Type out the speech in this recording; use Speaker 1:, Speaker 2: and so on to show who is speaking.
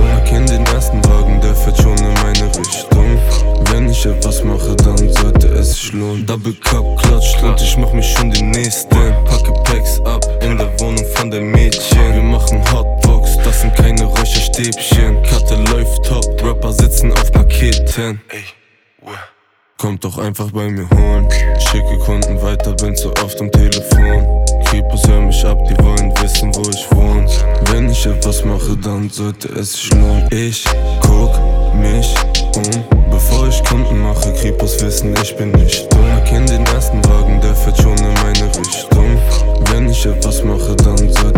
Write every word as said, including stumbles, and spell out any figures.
Speaker 1: Richtung. Erkenn den ersten Wagen, der fährt schon in meine Richtung. Wenn ich etwas mache, dann sollte es sich lohnen. Double Cup klatscht und ich mach mich schon den nächsten. Packe Packs ab in der Wohnung von der Mädchen. Wir machen Hotbox, das sind keine Räucherstäbchen. Karte läuft top, Rapper sitzen auf Paketen. Kommt doch einfach bei mir holen. Schicke Kunden weiter, bin zu oft am Telefon. Creepers hör mich ab, die wollen wissen, wo ich wohne. Wenn ich etwas mache, dann sollte es sich lohnen. Ich guck mich um, bevor ich Kunden mache. Creepers wissen, ich bin nicht dumm. Erkenn den ersten Wagen, der fährt schon in meine Richtung. Wenn ich etwas mache, dann sollte